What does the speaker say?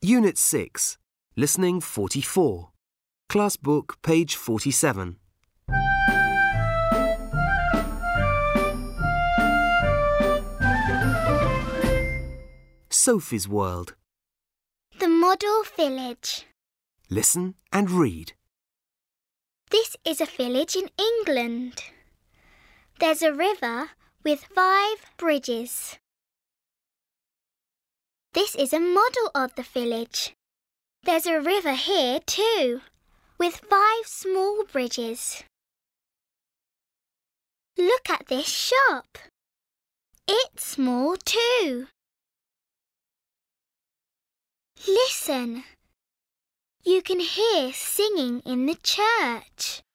Unit 6, Listening 44. Class Book, page 47. Sophie's World. The Model Village. Listen and read. This is a village in England. There's a river with 5 bridges. This is a model of the village. There's a river here too, with 5 small bridges. Look at this shop. It's small too. Listen. You can hear singing in the church.